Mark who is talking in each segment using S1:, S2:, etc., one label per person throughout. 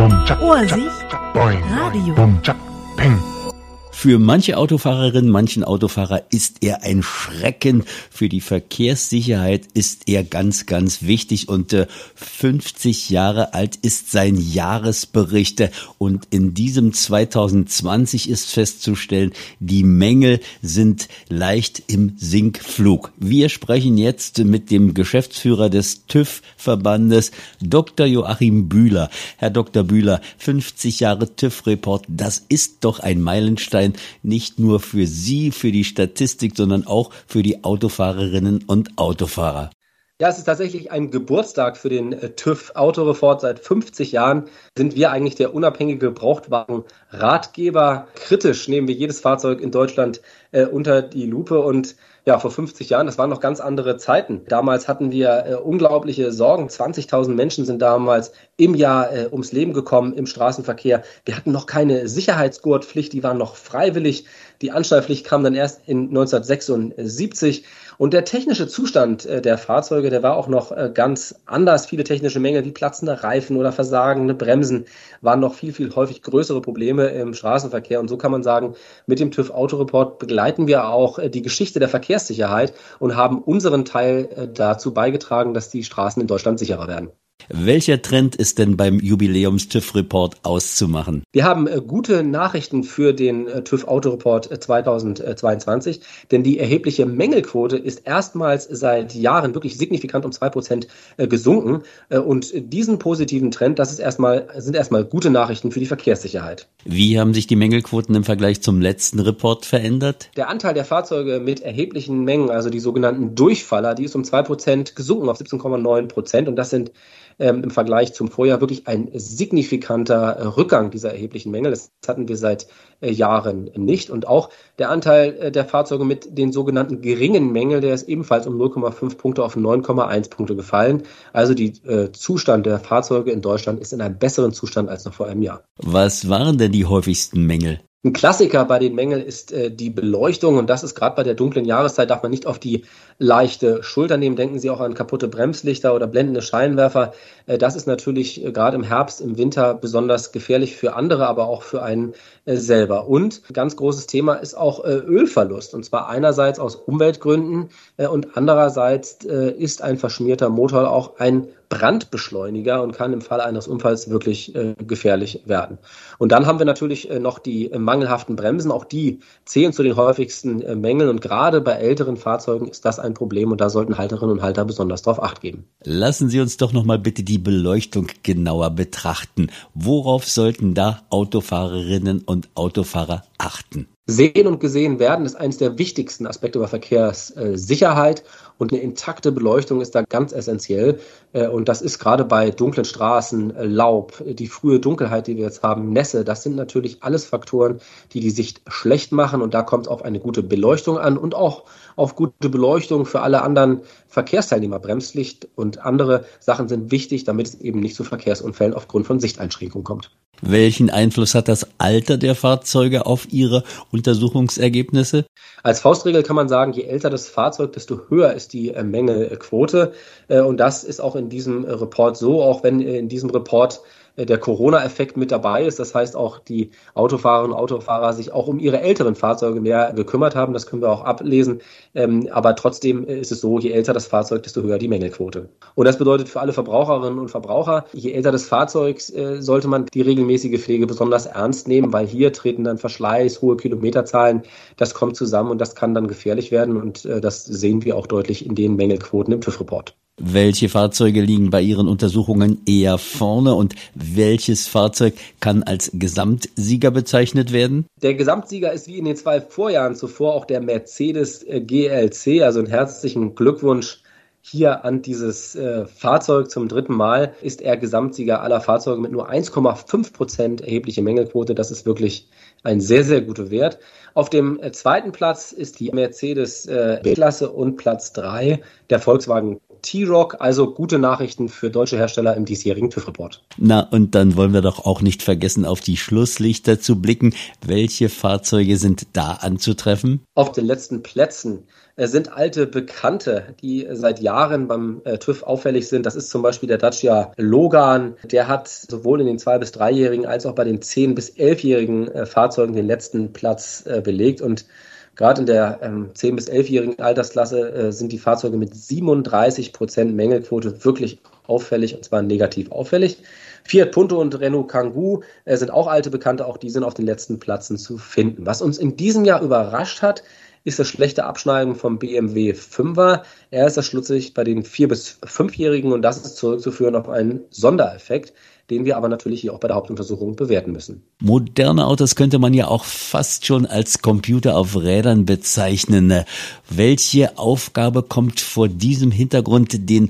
S1: Vorsicht, Radio.
S2: Für manche Autofahrerin, manchen Autofahrer ist er ein Schrecken. Für die Verkehrssicherheit ist er ganz, ganz wichtig. Und 50 Jahre alt ist sein Jahresbericht. Und in diesem 2020 ist festzustellen, die Mängel sind leicht im Sinkflug. Wir sprechen jetzt mit dem Geschäftsführer des TÜV-Verbandes, Dr. Joachim Bühler. Herr Dr. Bühler, 50 Jahre TÜV-Report, das ist doch ein Meilenstein. Nicht nur für Sie, für die Statistik, sondern auch für die Autofahrerinnen und Autofahrer.
S3: Ja, es ist tatsächlich ein Geburtstag für den TÜV-Autoreport. Seit 50 Jahren sind wir eigentlich der unabhängige Gebrauchtwagen-Ratgeber. Kritisch nehmen wir jedes Fahrzeug in Deutschland unter die Lupe und ja, vor 50 Jahren, das waren noch ganz andere Zeiten. Damals hatten wir unglaubliche Sorgen. 20.000 Menschen sind damals im Jahr ums Leben gekommen im Straßenverkehr. Wir hatten noch keine Sicherheitsgurtpflicht, die war noch freiwillig. Die Anschnallpflicht kam dann erst in 1976. Und der technische Zustand der Fahrzeuge, der war auch noch ganz anders. Viele technische Mängel wie platzende Reifen oder versagende Bremsen waren noch viel häufig größere Probleme im Straßenverkehr. Und so kann man sagen, mit dem TÜV-Autoreport begleiten wir auch die Geschichte der Verkehrssicherheit und haben unseren Teil dazu beigetragen, dass die Straßen in Deutschland sicherer werden.
S2: Welcher Trend ist denn beim Jubiläums-TÜV-Report auszumachen?
S3: Wir haben gute Nachrichten für den TÜV-Autoreport 2022, denn die erhebliche Mängelquote ist erstmals seit Jahren wirklich signifikant um 2% gesunken. Und diesen positiven Trend, sind erstmal gute Nachrichten für die Verkehrssicherheit.
S2: Wie haben sich die Mängelquoten im Vergleich zum letzten Report verändert?
S3: Der Anteil der Fahrzeuge mit erheblichen Mengen, also die sogenannten Durchfaller, die ist um 2% gesunken auf 17,9%. Und das sind im Vergleich zum Vorjahr wirklich ein signifikanter Rückgang dieser erheblichen Mängel. Das hatten wir seit Jahren nicht. Und auch der Anteil der Fahrzeuge mit den sogenannten geringen Mängeln, der ist ebenfalls um 0,5 Punkte auf 9,1 Punkte gefallen. Also der Zustand der Fahrzeuge in Deutschland ist in einem besseren Zustand als noch vor einem Jahr.
S2: Was waren denn die häufigsten Mängel?
S3: Ein Klassiker bei den Mängeln ist die Beleuchtung und das ist gerade bei der dunklen Jahreszeit, darf man nicht auf die leichte Schulter nehmen. Denken Sie auch an kaputte Bremslichter oder blendende Scheinwerfer. Das ist natürlich gerade im Herbst, im Winter besonders gefährlich für andere, aber auch für einen selber. Und ganz großes Thema ist auch Ölverlust und zwar einerseits aus Umweltgründen und andererseits ist ein verschmierter Motor auch ein Brandbeschleuniger und kann im Fall eines Unfalls wirklich gefährlich werden. Und dann haben wir natürlich noch die mangelhaften Bremsen. Auch die zählen zu den häufigsten Mängeln. Und gerade bei älteren Fahrzeugen ist das ein Problem. Und da sollten Halterinnen und Halter besonders darauf Acht geben.
S2: Lassen Sie uns doch noch mal bitte die Beleuchtung genauer betrachten. Worauf sollten da Autofahrerinnen und Autofahrer achten?
S3: Sehen und gesehen werden ist eines der wichtigsten Aspekte bei Verkehrssicherheit und eine intakte Beleuchtung ist da ganz essentiell. Und das ist gerade bei dunklen Straßen, Laub, die frühe Dunkelheit, die wir jetzt haben, Nässe, das sind natürlich alles Faktoren, die die Sicht schlecht machen. Und da kommt es auf eine gute Beleuchtung an und auch auf gute Beleuchtung für alle anderen Verkehrsteilnehmer. Bremslicht und andere Sachen sind wichtig, damit es eben nicht zu Verkehrsunfällen aufgrund von Sichteinschränkungen kommt.
S2: Welchen Einfluss hat das Alter der Fahrzeuge auf Ihre Untersuchungsergebnisse?
S3: Als Faustregel kann man sagen, je älter das Fahrzeug, desto höher ist die Mängelquote. Und das ist auch in diesem Report so, auch wenn in diesem Report der Corona-Effekt mit dabei ist. Das heißt, auch die Autofahrerinnen und Autofahrer sich auch um ihre älteren Fahrzeuge mehr gekümmert haben. Das können wir auch ablesen. Aber trotzdem ist es so, je älter das Fahrzeug, desto höher die Mängelquote. Und das bedeutet für alle Verbraucherinnen und Verbraucher, je älter das Fahrzeug, sollte man die regelmäßige Pflege besonders ernst nehmen, weil hier treten dann Verschleiß, hohe Kilometerzahlen. Das kommt zusammen und das kann dann gefährlich werden. Und das sehen wir auch deutlich in den Mängelquoten im TÜV-Report.
S2: Welche Fahrzeuge liegen bei Ihren Untersuchungen eher vorne und welches Fahrzeug kann als Gesamtsieger bezeichnet werden?
S3: Der Gesamtsieger ist wie in den 2 Vorjahren zuvor auch der Mercedes GLC, also einen herzlichen Glückwunsch hier an dieses Fahrzeug. Zum 3. Mal ist er Gesamtsieger aller Fahrzeuge mit nur 1,5% erhebliche Mängelquote. Das ist wirklich ein sehr, sehr guter Wert. Auf dem 2. Platz ist die Mercedes B-Klasse und Platz 3 der Volkswagen T-Roc, also gute Nachrichten für deutsche Hersteller im diesjährigen TÜV-Report.
S2: Na, und dann wollen wir doch auch nicht vergessen, auf die Schlusslichter zu blicken. Welche Fahrzeuge sind da anzutreffen?
S3: Auf den letzten Plätzen sind alte Bekannte, die seit Jahren beim TÜV auffällig sind. Das ist zum Beispiel der Dacia Logan. Der hat sowohl in den 2- bis 3-jährigen als auch bei den 10- bis 11-jährigen Fahrzeugen den letzten Platz belegt. Und gerade in der 10- bis 11-jährigen Altersklasse sind die Fahrzeuge mit 37% Mängelquote wirklich auffällig, und zwar negativ auffällig. Fiat Punto und Renault Kangoo sind auch alte Bekannte, auch die sind auf den letzten Plätzen zu finden. Was uns in diesem Jahr überrascht hat, ist das schlechte Abschneiden vom BMW 5er. Er ist das Schlusslicht bei den 4- bis 5-Jährigen und das ist zurückzuführen auf einen Sondereffekt, den wir aber natürlich hier auch bei der Hauptuntersuchung bewerten müssen.
S2: Moderne Autos könnte man ja auch fast schon als Computer auf Rädern bezeichnen. Welche Aufgabe kommt vor diesem Hintergrund den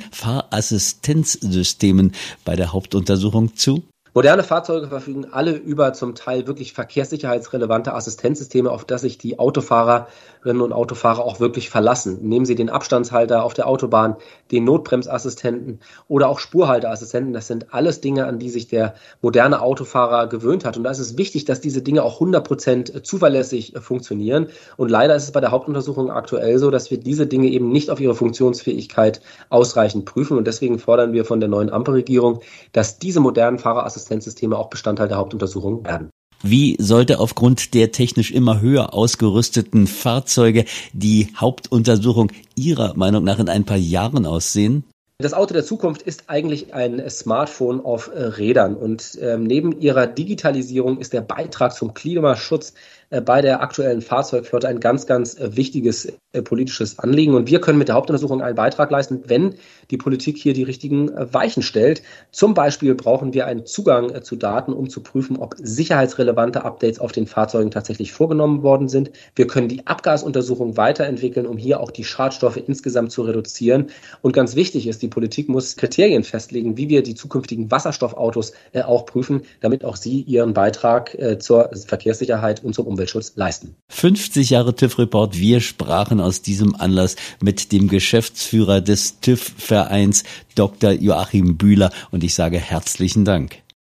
S2: Fahrassistenzsystemen bei der Hauptuntersuchung zu?
S3: Moderne Fahrzeuge verfügen alle über zum Teil wirklich verkehrssicherheitsrelevante Assistenzsysteme, auf das sich die Autofahrerinnen und Autofahrer auch wirklich verlassen. Nehmen Sie den Abstandshalter auf der Autobahn, den Notbremsassistenten oder auch Spurhalteassistenten. Das sind alles Dinge, an die sich der moderne Autofahrer gewöhnt hat. Und da ist es wichtig, dass diese Dinge auch 100% zuverlässig funktionieren. Und leider ist es bei der Hauptuntersuchung aktuell so, dass wir diese Dinge eben nicht auf ihre Funktionsfähigkeit ausreichend prüfen. Und deswegen fordern wir von der neuen Ampelregierung, dass diese modernen Fahrerassistenzsysteme auch Bestandteil der Hauptuntersuchung werden.
S2: Wie sollte aufgrund der technisch immer höher ausgerüsteten Fahrzeuge die Hauptuntersuchung Ihrer Meinung nach in ein paar Jahren aussehen?
S3: Das Auto der Zukunft ist eigentlich ein Smartphone auf Rädern und neben ihrer Digitalisierung ist der Beitrag zum Klimaschutz bei der aktuellen Fahrzeugflotte ein ganz, ganz wichtiges politisches Anliegen. Und wir können mit der Hauptuntersuchung einen Beitrag leisten, wenn die Politik hier die richtigen Weichen stellt. Zum Beispiel brauchen wir einen Zugang zu Daten, um zu prüfen, ob sicherheitsrelevante Updates auf den Fahrzeugen tatsächlich vorgenommen worden sind. Wir können die Abgasuntersuchung weiterentwickeln, um hier auch die Schadstoffe insgesamt zu reduzieren. Und ganz wichtig ist, die Politik muss Kriterien festlegen, wie wir die zukünftigen Wasserstoffautos auch prüfen, damit auch sie ihren Beitrag zur Verkehrssicherheit und zum Umweltschutz leisten.
S2: 50 Jahre TÜV-Report. Wir sprachen aus diesem Anlass mit dem Geschäftsführer des TÜV-Vereins, Dr. Joachim Bühler, und ich sage herzlichen Dank.